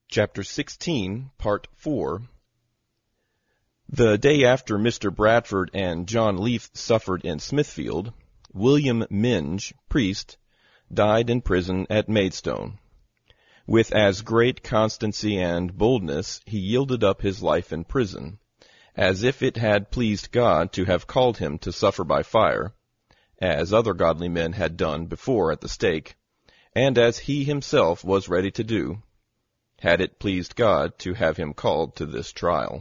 Chapter 16, Part 4. The day after Mr. Bradford and John Leaf suffered in Smithfield, William Minge, priest, died in prison at Maidstone. With as great constancy and boldness he yielded up his life in prison, as if it had pleased God to have called him to suffer by fire, as other godly men had done before at the stake, and as he himself was ready to do, had it pleased God to have him called to this trial.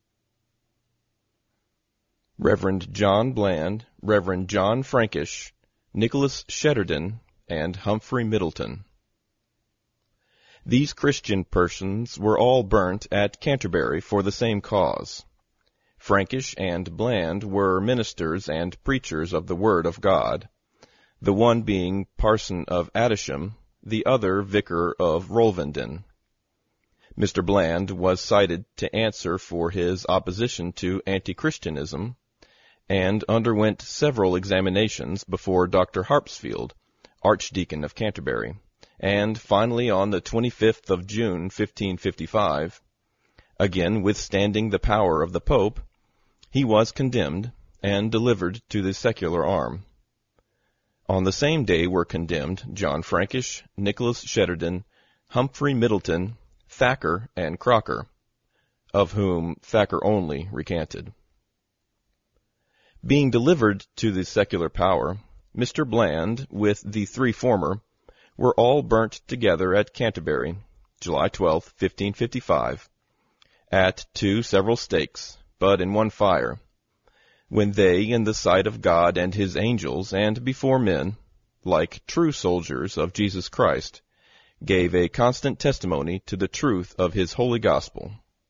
Reverend John Bland, Reverend John Frankish, Nicholas Shetterden, and Humphrey Middleton. These Christian persons were all burnt at Canterbury for the same cause. Frankish and Bland were ministers and preachers of the Word of God, the one being parson of Adisham, the other vicar of Rolvenden. Mr. Bland was cited to answer for his opposition to anti-Christianism, and underwent several examinations before Dr. Harpsfield, Archdeacon of Canterbury, and finally on the 25th of June, 1555, again withstanding the power of the Pope, he was condemned and delivered to the secular arm. On the same day were condemned John Frankish, Nicholas Shetterden, Humphrey Middleton, Thacker, and Crocker, of whom Thacker only recanted. Being delivered to the secular power, Mr. Bland, with the three former, were all burnt together at Canterbury, July 12, 1555, at two several stakes, but in one fire, when they, in the sight of God and his angels, and before men, like true soldiers of Jesus Christ, gave a constant testimony to the truth of his holy gospel.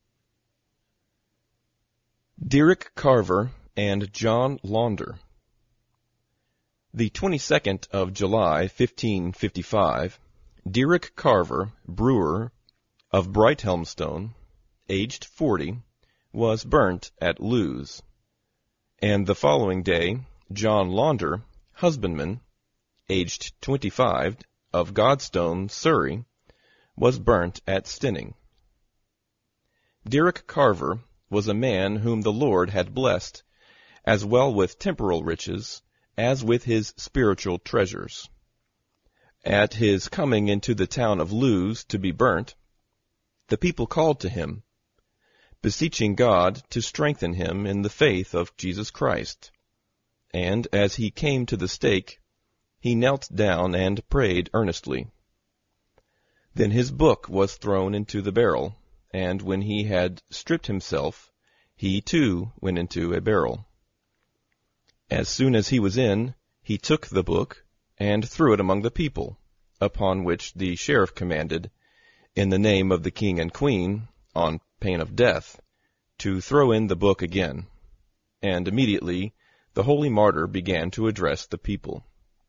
Derrick Carver and John Launder. The 22nd of July, 1555, Derrick Carver, brewer, of Brighthelmstone, aged 40, was burnt at Lewes, and the following day, John Launder, husbandman, aged 25, of Godstone, Surrey, was burnt at Stinning. Derrick Carver was a man whom the Lord had blessed, as well with temporal riches as with his spiritual treasures. At his coming into the town of Lewes to be burnt, the people called to him, beseeching God to strengthen him in the faith of Jesus Christ. And as he came to the stake, he knelt down and prayed earnestly. Then his book was thrown into the barrel, and when he had stripped himself, he too went into a barrel. As soon as he was in, he took the book, and threw it among the people, upon which the sheriff commanded, in the name of the king and queen, on pain of death, to throw in the book again. And immediately the holy martyr began to address the people.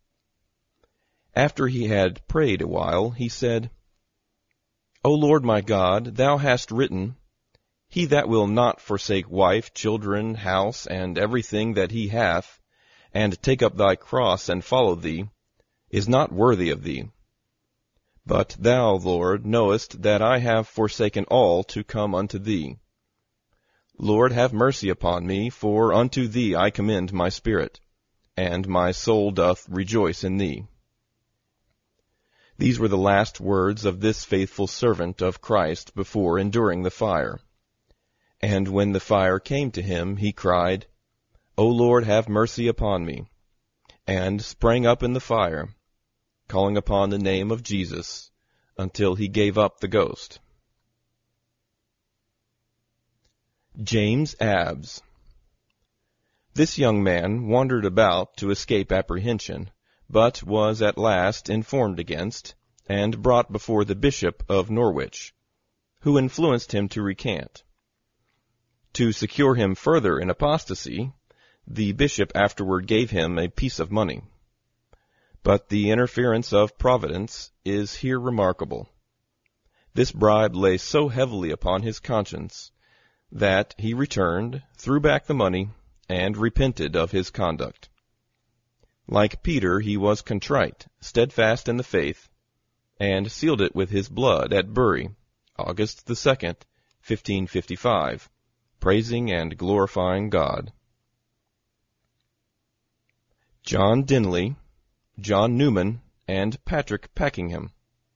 After he had prayed a while, he said, O Lord my God, thou hast written, He that will not forsake wife, children, house, and everything that he hath, and take up thy cross and follow thee, is not worthy of thee. But thou, Lord, knowest that I have forsaken all to come unto thee. Lord, have mercy upon me, for unto thee I commend my spirit, and my soul doth rejoice in thee. These were the last words of this faithful servant of Christ before enduring the fire. And when the fire came to him, he cried, O Lord, have mercy upon me, and sprang up in the fire, calling upon the name of Jesus, until he gave up the ghost. James Abbs. This young man wandered about to escape apprehension, but was at last informed against, and brought before the Bishop of Norwich, who influenced him to recant. To secure him further in apostasy, the bishop afterward gave him a piece of money. But the interference of Providence is here remarkable. This bribe lay so heavily upon his conscience that he returned, threw back the money, and repented of his conduct. Like Peter, he was contrite, steadfast in the faith, and sealed it with his blood at Bury, August the 2nd, 1555, praising and glorifying God. John Dinley, John Newman, and Patrick Packingham.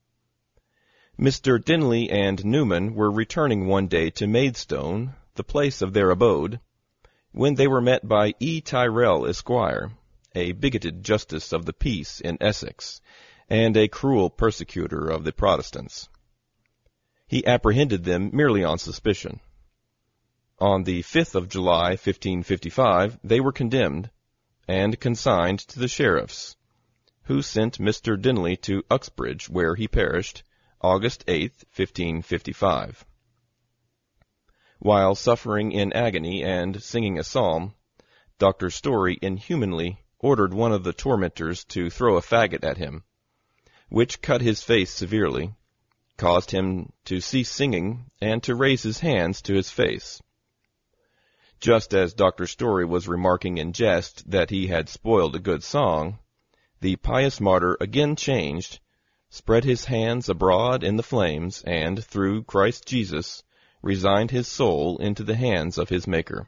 Mr. Dinley and Newman were returning one day to Maidstone, the place of their abode, when they were met by E. Tyrrell, Esquire, a bigoted justice of the peace in Essex, and a cruel persecutor of the Protestants. He apprehended them merely on suspicion. On the 5th of July, 1555, they were condemned, and consigned to the sheriffs, who sent Mr. Dinley to Uxbridge, where he perished, August 8, 1555. While suffering in agony and singing a psalm, Dr. Story inhumanly ordered one of the tormentors to throw a faggot at him, which cut his face severely, caused him to cease singing, and to raise his hands to his face. Just as Dr. Story was remarking in jest that he had spoiled a good song, the pious martyr again changed, spread his hands abroad in the flames, and, through Christ Jesus, resigned his soul into the hands of his Maker.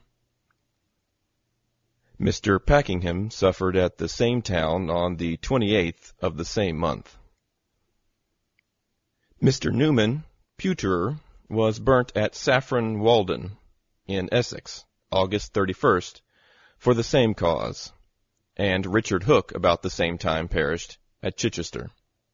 Mr. Packingham suffered at the same town on the 28th of the same month. Mr. Newman, pewterer, was burnt at Saffron Walden, in Essex, August 31st, for the same cause, and Richard Hook about the same time perished at Chichester.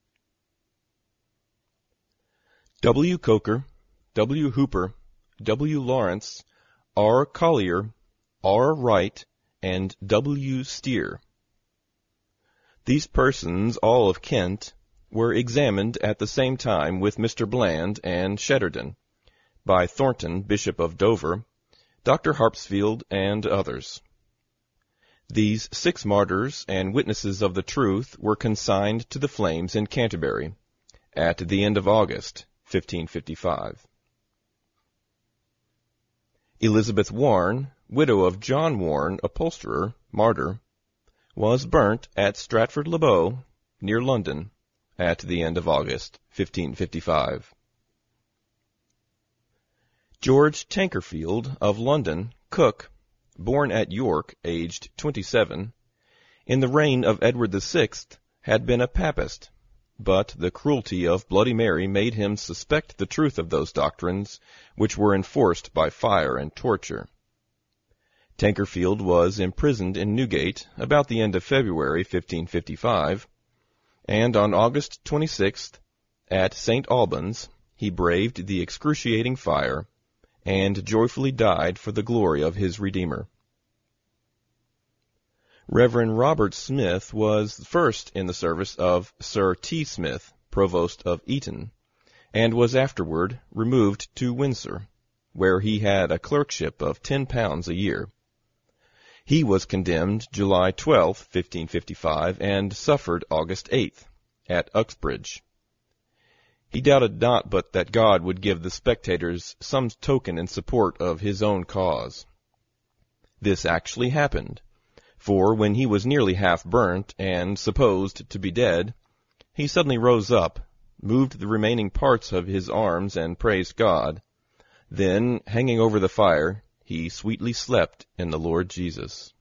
W. Coker, W. Hooper, W. Lawrence, R. Collier, R. Wright, and W. Steer. These persons, all of Kent, were examined at the same time with Mr. Bland and Shetterden, by Thornton, Bishop of Dover, Dr. Harpsfield, and others. These 6 martyrs and witnesses of the truth were consigned to the flames in Canterbury, at the end of August, 1555. Elizabeth Warne, widow of John Warne, upholsterer, martyr, was burnt at Stratford-le-Bow, near London, at the end of August, 1555. George Tankerfield, of London, cook, born at York, aged 27, in the reign of Edward VI, had been a Papist, but the cruelty of Bloody Mary made him suspect the truth of those doctrines which were enforced by fire and torture. Tankerfield was imprisoned in Newgate about the end of February, 1555, and on August 26th, at St. Albans, he braved the excruciating fire, and joyfully died for the glory of his Redeemer. Reverend Robert Smith was first in the service of Sir T. Smith, Provost of Eton, and was afterward removed to Windsor, where he had a clerkship of £10 a year. He was condemned July 12, 1555, and suffered August 8th, at Uxbridge. He doubted not but that God would give the spectators some token in support of his own cause. This actually happened, for when he was nearly half burnt, and supposed to be dead, he suddenly rose up, moved the remaining parts of his arms, and praised God. Then, hanging over the fire, he sweetly slept in the Lord Jesus.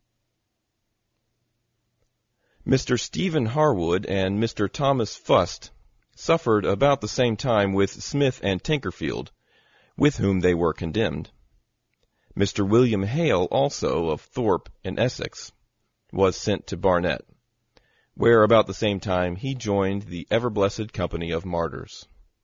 Mr. Stephen Harwood and Mr. Thomas Fust suffered about the same time with Smith and Tankerfield, with whom they were condemned. Mr. William Hale, also, of Thorpe in Essex, was sent to Barnet, where about the same time he joined the ever-blessed company of martyrs.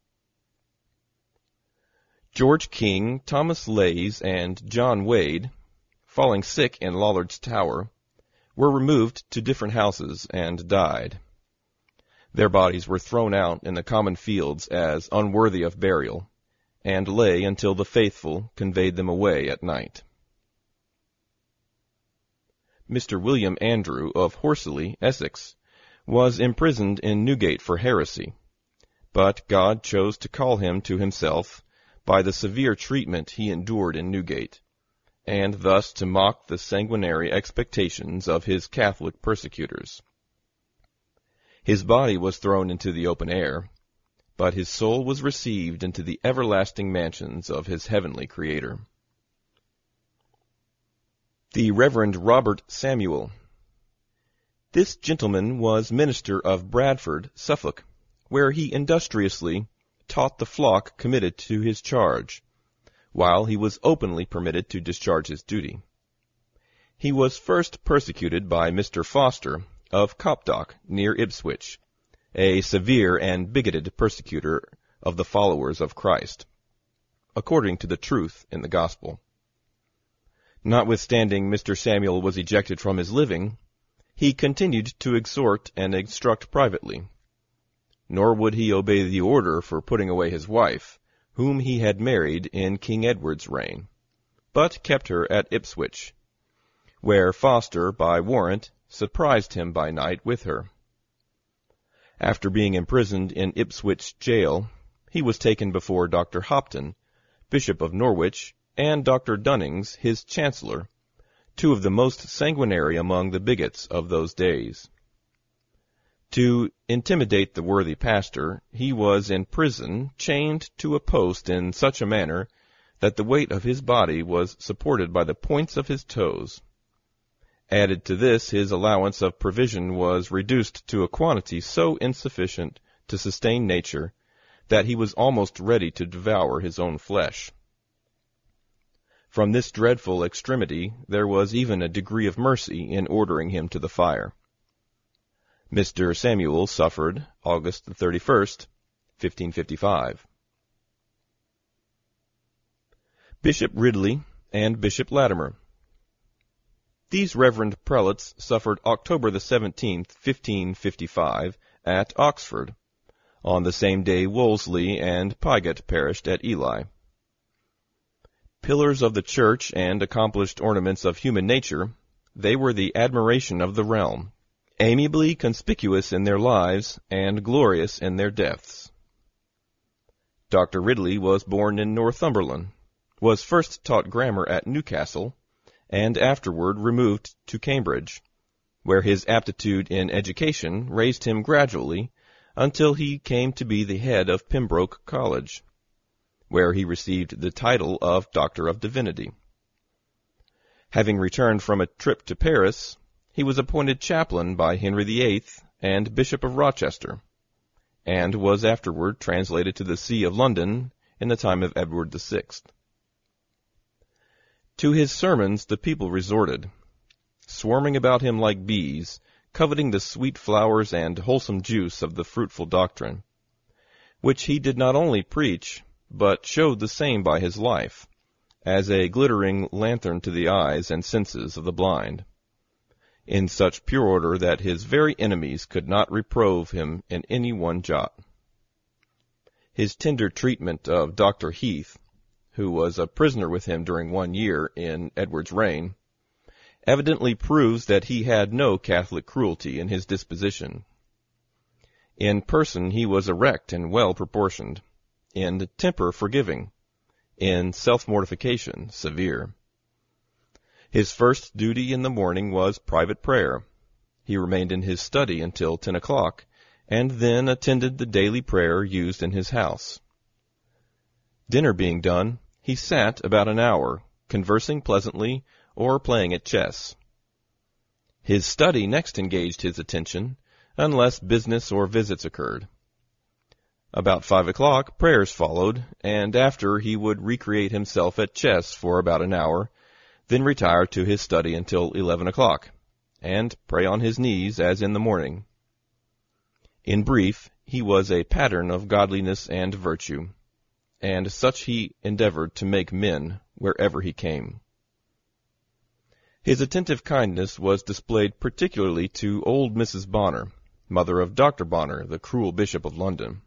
George King, Thomas Lays, and John Wade, falling sick in Lollard's Tower, were removed to different houses and died. Their bodies were thrown out in the common fields as unworthy of burial, and lay until the faithful conveyed them away at night. Mr. William Andrew, of Horsley, Essex, was imprisoned in Newgate for heresy, but God chose to call him to himself by the severe treatment he endured in Newgate, and thus to mock the sanguinary expectations of his Catholic persecutors. His body was thrown into the open air, but his soul was received into the everlasting mansions of his heavenly Creator. The Reverend Robert Samuel. This gentleman was minister of Bradford, Suffolk, where he industriously taught the flock committed to his charge, while he was openly permitted to discharge his duty. He was first persecuted by Mr. Foster of Copdock, near Ipswich, a severe and bigoted persecutor of the followers of Christ, according to the truth in the gospel. Notwithstanding Mr. Samuel was ejected from his living, he continued to exhort and instruct privately, nor would he obey the order for putting away his wife, whom he had married in King Edward's reign, but kept her at Ipswich, where Foster, by warrant, surprised him by night with her. After being imprisoned in Ipswich jail, he was taken before Dr. Hopton, Bishop of Norwich, and Dr. Dunnings, his chancellor, two of the most sanguinary among the bigots of those days. To intimidate the worthy pastor, he was in prison, chained to a post in such a manner that the weight of his body was supported by the points of his toes. Added to this, his allowance of provision was reduced to a quantity so insufficient to sustain nature that he was almost ready to devour his own flesh. From this dreadful extremity there was even a degree of mercy in ordering him to the fire. Mr. Samuel suffered August 31st, 1555. Bishop Ridley and Bishop Latimer. These reverend prelates suffered October the 17th, 1555, at Oxford. On the same day Wolsey and Pygott perished at Ely. Pillars of the church and accomplished ornaments of human nature, they were the admiration of the realm, amiably conspicuous in their lives and glorious in their deaths. Dr. Ridley was born in Northumberland, was first taught grammar at Newcastle, and afterward removed to Cambridge, where his aptitude in education raised him gradually until he came to be the head of Pembroke College, where he received the title of Doctor of Divinity. Having returned from a trip to Paris, he was appointed chaplain by Henry VIII and Bishop of Rochester, and was afterward translated to the See of London in the time of Edward VI. To his sermons the people resorted, swarming about him like bees, coveting the sweet flowers and wholesome juice of the fruitful doctrine, which he did not only preach, but showed the same by his life, as a glittering lantern to the eyes and senses of the blind, in such pure order that his very enemies could not reprove him in any one jot. His tender treatment of Dr. Heath, who was a prisoner with him during 1 year in Edward's reign, evidently proves that he had no Catholic cruelty in his disposition. In person he was erect and well proportioned, in temper forgiving, in self-mortification severe. His first duty in the morning was private prayer. He remained in his study until 10 o'clock, and then attended the daily prayer used in his house. Dinner being done, he sat about an hour, conversing pleasantly or playing at chess. His study next engaged his attention, unless business or visits occurred. About 5 o'clock, prayers followed, and after he would recreate himself at chess for about an hour, then retire to his study until 11 o'clock, and pray on his knees as in the morning. In brief, he was a pattern of godliness and virtue, and such he endeavored to make men wherever he came. His attentive kindness was displayed particularly to old Mrs. Bonner, mother of Dr. Bonner, the cruel Bishop of London.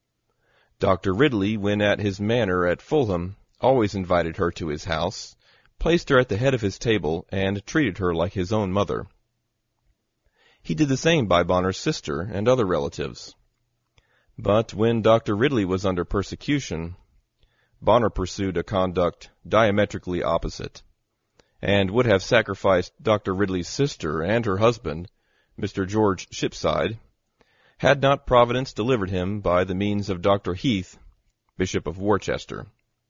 Dr. Ridley, when at his manor at Fulham, always invited her to his house, placed her at the head of his table, and treated her like his own mother. He did the same by Bonner's sister and other relatives. But when Dr. Ridley was under persecution, Bonner pursued a conduct diametrically opposite, and would have sacrificed Dr. Ridley's sister and her husband, Mr. George Shipside, had not Providence delivered him by the means of Dr. Heath, Bishop of Worcester.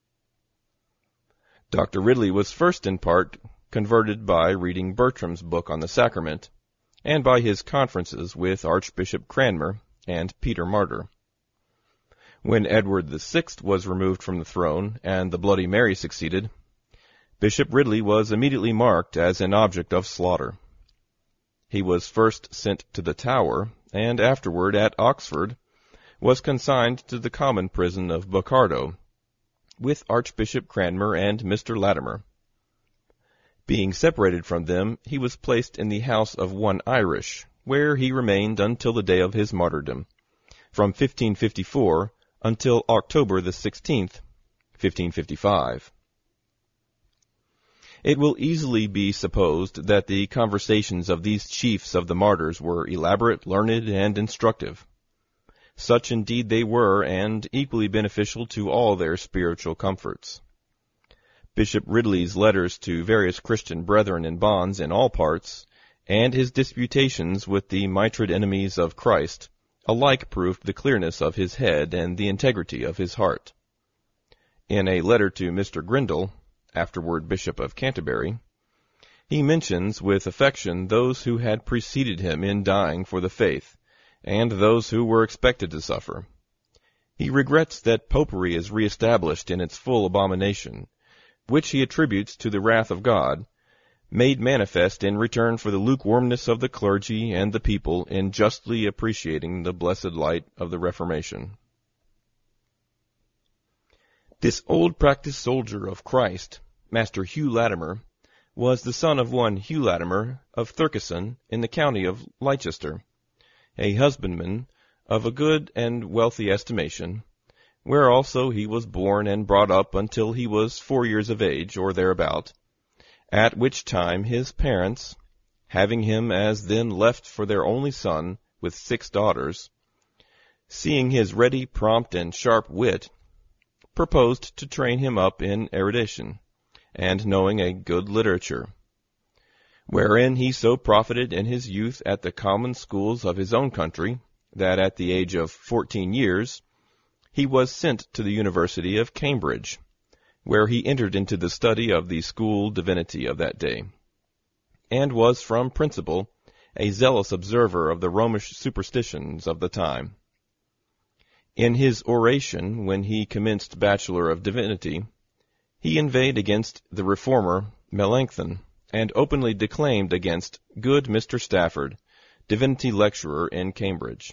Dr. Ridley was first in part converted by reading Bertram's book on the sacrament, and by his conferences with Archbishop Cranmer and Peter Martyr. When Edward VI was removed from the throne and the Bloody Mary succeeded, Bishop Ridley was immediately marked as an object of slaughter. He was first sent to the Tower, and afterward at Oxford was consigned to the common prison of Bocardo, with Archbishop Cranmer and Mr. Latimer. Being separated from them, he was placed in the house of one Irish, where he remained until the day of his martyrdom, from 1554 until October the 16th, 1555. It will easily be supposed that the conversations of these chiefs of the martyrs were elaborate, learned, and instructive. Such indeed they were, and equally beneficial to all their spiritual comforts. Bishop Ridley's letters to various Christian brethren in bonds in all parts, and his disputations with the mitred enemies of Christ, alike proved the clearness of his head and the integrity of his heart. In a letter to Mr. Grindal, afterward Bishop of Canterbury, he mentions with affection those who had preceded him in dying for the faith, and those who were expected to suffer. He regrets that popery is re-established in its full abomination, which he attributes to the wrath of God, made manifest in return for the lukewarmness of the clergy and the people in justly appreciating the blessed light of the Reformation. This old practiced soldier of Christ, Master Hugh Latimer, was the son of one Hugh Latimer of Thurkesson in the county of Leicester, a husbandman of a good and wealthy estimation, where also he was born and brought up until he was 4 years of age, or thereabout, at which time his parents, having him as then left for their only son with 6 daughters, seeing his ready, prompt, and sharp wit, proposed to train him up in erudition, and knowing a good literature, wherein he so profited in his youth at the common schools of his own country, that at the age of 14 years he was sent to the University of Cambridge, where he entered into the study of the school divinity of that day, and was from principle a zealous observer of the Romish superstitions of the time. In his oration, when he commenced Bachelor of Divinity, he inveighed against the reformer Melanchthon, and openly declaimed against good Mr. Stafford, divinity lecturer in Cambridge.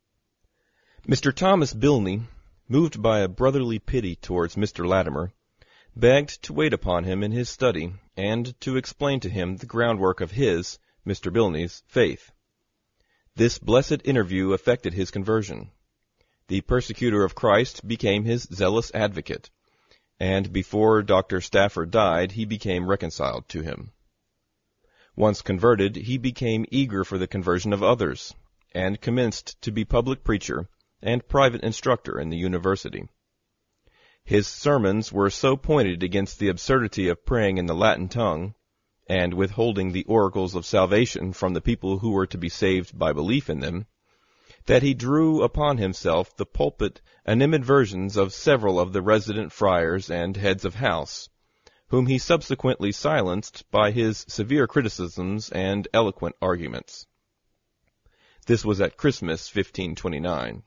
Mr. Thomas Bilney, moved by a brotherly pity towards Mr. Latimer, begged to wait upon him in his study, and to explain to him the groundwork of his, Mr. Bilney's, faith. This blessed interview effected his conversion. The persecutor of Christ became his zealous advocate, and before Dr. Stafford died he became reconciled to him. Once converted, he became eager for the conversion of others, and commenced to be public preacher and private instructor in the university. His sermons were so pointed against the absurdity of praying in the Latin tongue, and withholding the oracles of salvation from the people who were to be saved by belief in them, that he drew upon himself the pulpit animadversions of several of the resident friars and heads of house, whom he subsequently silenced by his severe criticisms and eloquent arguments. This was at Christmas, 1529.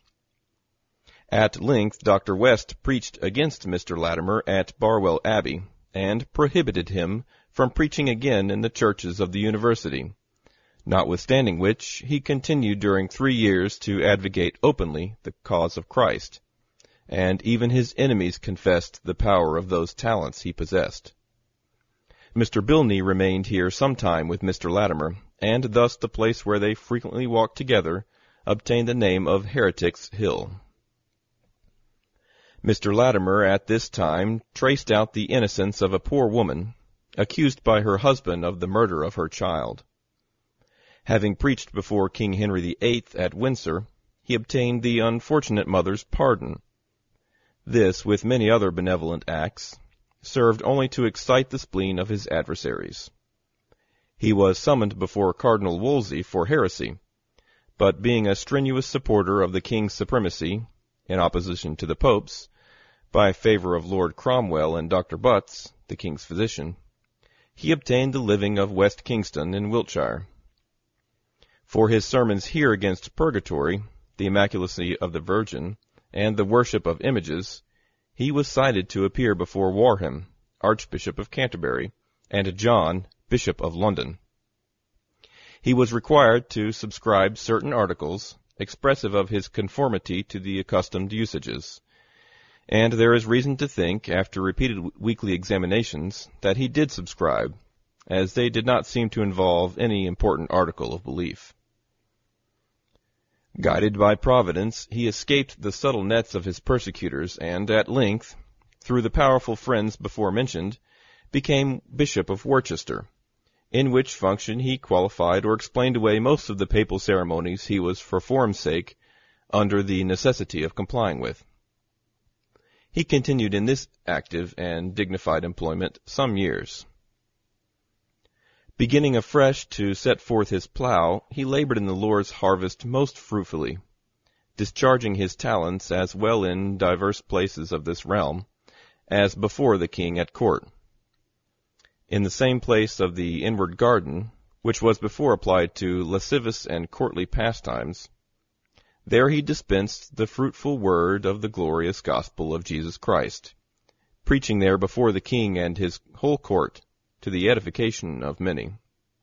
At length Dr. West preached against Mr. Latimer at Barwell Abbey, and prohibited him from preaching again in the churches of the university, notwithstanding which he continued during 3 years to advocate openly the cause of Christ, and even his enemies confessed the power of those talents he possessed. Mr. Bilney remained here some time with Mr. Latimer, and thus the place where they frequently walked together obtained the name of Heretics' Hill. Mr. Latimer at this time traced out the innocence of a poor woman, accused by her husband of the murder of her child. Having preached before King Henry VIII at Windsor, he obtained the unfortunate mother's pardon. This, with many other benevolent acts, served only to excite the spleen of his adversaries. He was summoned before Cardinal Wolsey for heresy, but being a strenuous supporter of the king's supremacy, in opposition to the popes, by favor of Lord Cromwell and Dr. Butts, the king's physician, he obtained the living of West Kingston in Wiltshire. For his sermons here against purgatory, the immaculacy of the Virgin, and the worship of images, he was cited to appear before Warham, Archbishop of Canterbury, and John, Bishop of London. He was required to subscribe certain articles expressive of his conformity to the accustomed usages, and there is reason to think, after repeated weekly examinations, that he did subscribe, as they did not seem to involve any important article of belief. Guided by Providence, he escaped the subtle nets of his persecutors, and at length, through the powerful friends before mentioned, became Bishop of Worcester, in which function he qualified or explained away most of the papal ceremonies he was for form's sake under the necessity of complying with. He continued in this active and dignified employment some years. Beginning afresh to set forth his plough, he labored in the Lord's harvest most fruitfully, discharging his talents as well in divers places of this realm as before the king at court. In the same place of the inward garden, which was before applied to lascivious and courtly pastimes, there he dispensed the fruitful word of the glorious gospel of Jesus Christ, preaching there before the king and his whole court, to the edification of many.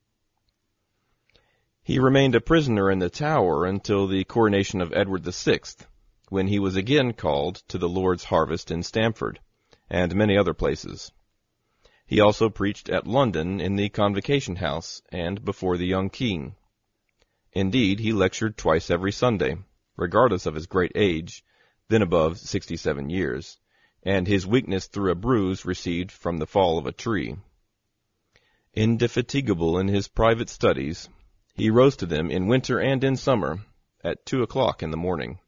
He remained a prisoner in the Tower until the coronation of Edward VI, when he was again called to the Lord's harvest in Stamford, and many other places. He also preached at London in the Convocation House, and before the young king. Indeed, he lectured twice every Sunday, regardless of his great age, then above 67 years, and his weakness through a bruise received from the fall of a tree. Indefatigable in his private studies, he rose to them in winter and in summer, at 2 o'clock in the morning.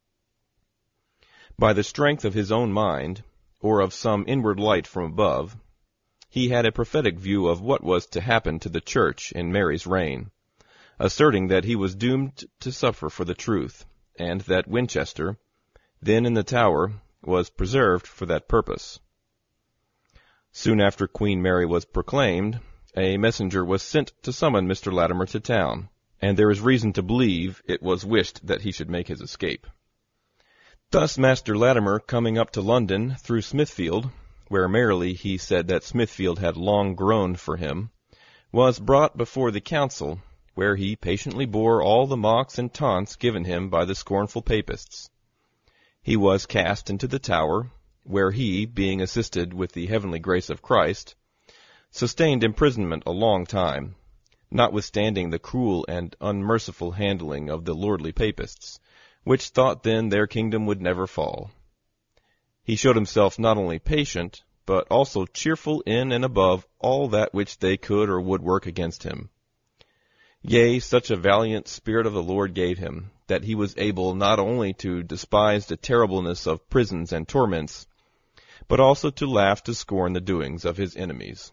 By the strength of his own mind, or of some inward light from above, he had a prophetic view of what was to happen to the Church in Mary's reign, asserting that he was doomed to suffer for the truth, and that Winchester, then in the Tower, was preserved for that purpose. Soon after Queen Mary was proclaimed, a messenger was sent to summon Mr. Latimer to town, and there is reason to believe it was wished that he should make his escape. Thus Master Latimer, coming up to London through Smithfield, where merrily he said that Smithfield had long groaned for him, was brought before the council, where he patiently bore all the mocks and taunts given him by the scornful papists. He was cast into the Tower, where he, being assisted with the heavenly grace of Christ, sustained imprisonment a long time, notwithstanding the cruel and unmerciful handling of the lordly papists, which thought then their kingdom would never fall. He showed himself not only patient, but also cheerful in and above all that which they could or would work against him. Yea, such a valiant spirit of the Lord gave him, that he was able not only to despise the terribleness of prisons and torments, but also to laugh to scorn the doings of his enemies.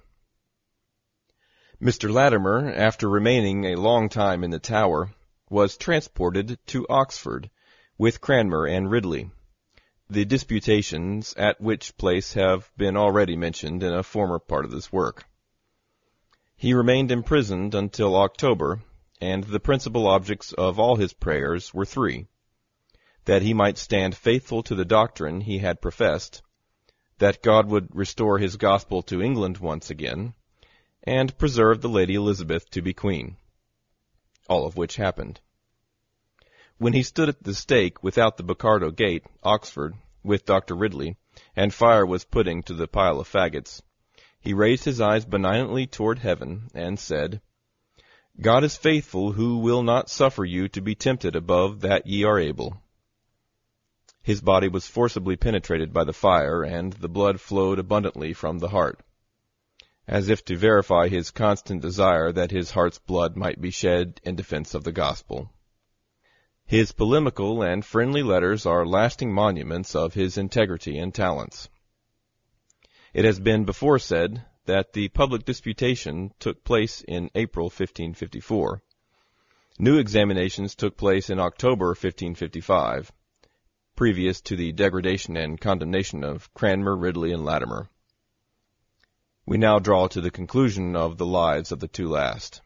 Mr. Latimer, after remaining a long time in the Tower, was transported to Oxford, with Cranmer and Ridley. The disputations at which place have been already mentioned in a former part of this work. He remained imprisoned until October, and the principal objects of all his prayers were three: that he might stand faithful to the doctrine he had professed, that God would restore his gospel to England once again, and preserve the Lady Elizabeth to be queen, all of which happened. When he stood at the stake without the Bocardo Gate, Oxford, with Dr. Ridley, and fire was putting to the pile of faggots, he raised his eyes benignantly toward heaven, and said, God is faithful, who will not suffer you to be tempted above that ye are able. His body was forcibly penetrated by the fire, and the blood flowed abundantly from the heart, as if to verify his constant desire that his heart's blood might be shed in defense of the gospel. His polemical and friendly letters are lasting monuments of his integrity and talents. It has been before said that the public disputation took place in April 1554, New examinations took place in October 1555, previous to the degradation and condemnation of Cranmer, Ridley, and Latimer. We now draw to the conclusion of the lives of the two last.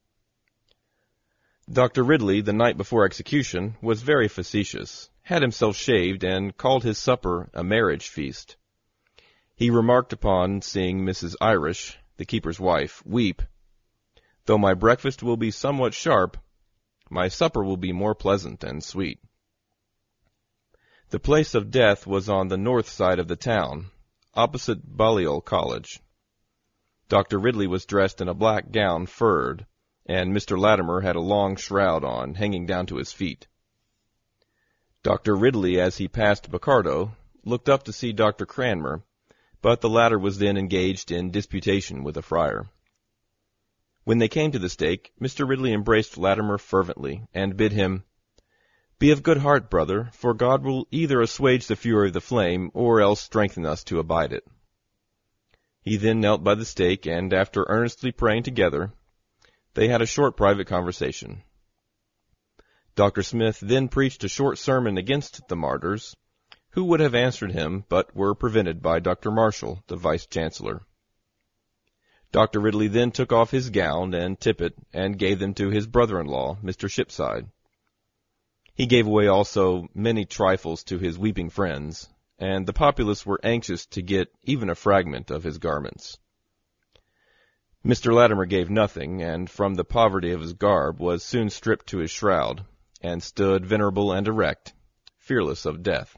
Dr. Ridley, the night before execution, was very facetious, had himself shaved, and called his supper a marriage feast. He remarked upon seeing Mrs. Irish, the keeper's wife, weep, "Though my breakfast will be somewhat sharp, my supper will be more pleasant and sweet." The place of death was on the north side of the town, opposite Balliol College. Dr. Ridley was dressed in a black gown furred, and Mr. Latimer had a long shroud on, hanging down to his feet. Dr. Ridley, as he passed Bocardo, looked up to see Dr. Cranmer, but the latter was then engaged in disputation with a friar. When they came to the stake, Mr. Ridley embraced Latimer fervently, and bid him, "Be of good heart, brother, for God will either assuage the fury of the flame, or else strengthen us to abide it." He then knelt by the stake, and after earnestly praying together, they had a short private conversation. Dr. Smith then preached a short sermon against the martyrs, who would have answered him, but were prevented by Dr. Marshall, the Vice-Chancellor. Dr. Ridley then took off his gown and tippet, and gave them to his brother-in-law, Mr. Shipside. He gave away also many trifles to his weeping friends, and the populace were anxious to get even a fragment of his garments. Mr. Latimer gave nothing, and from the poverty of his garb was soon stripped to his shroud, and stood venerable and erect, fearless of death.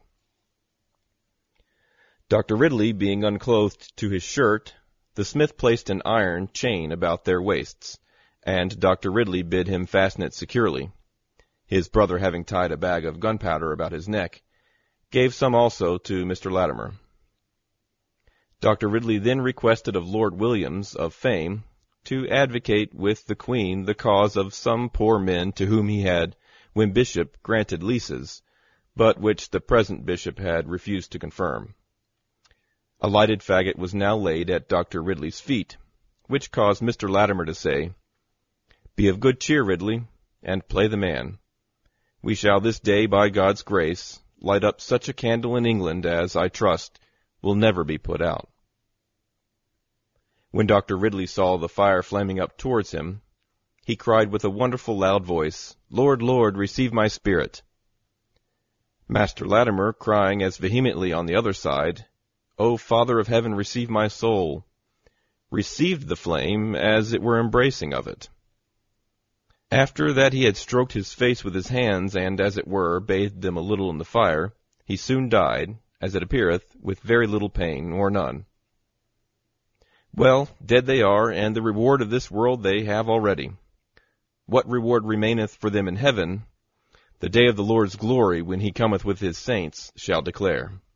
Dr. Ridley being unclothed to his shirt, the smith placed an iron chain about their waists, and Dr. Ridley bid him fasten it securely. His brother, having tied a bag of gunpowder about his neck, gave some also to Mr. Latimer. Dr. Ridley then requested of Lord Williams of fame to advocate with the Queen the cause of some poor men to whom he had, when bishop, granted leases, but which the present bishop had refused to confirm. A lighted faggot was now laid at Dr. Ridley's feet, which caused Mr. Latimer to say, "Be of good cheer, Ridley, and play the man. We shall this day, by God's grace, light up such a candle in England as, I trust, will never be put out." When Dr. Ridley saw the fire flaming up towards him, he cried with a wonderful loud voice, "Lord, Lord, receive my spirit." Master Latimer, crying as vehemently on the other side, "O Father of heaven, receive my soul," received the flame as it were embracing of it. After that he had stroked his face with his hands, and, as it were, bathed them a little in the fire, he soon died, as it appeareth, with very little pain, or none. Well, dead they are, and the reward of this world they have already. What reward remaineth for them in heaven, the day of the Lord's glory, when he cometh with his saints, shall declare.